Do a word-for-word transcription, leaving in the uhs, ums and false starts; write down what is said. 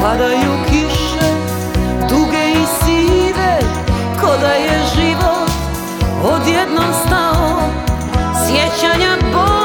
Padaju kiše, duge i sive, ko da je život odjednom stao. Sjećanja bole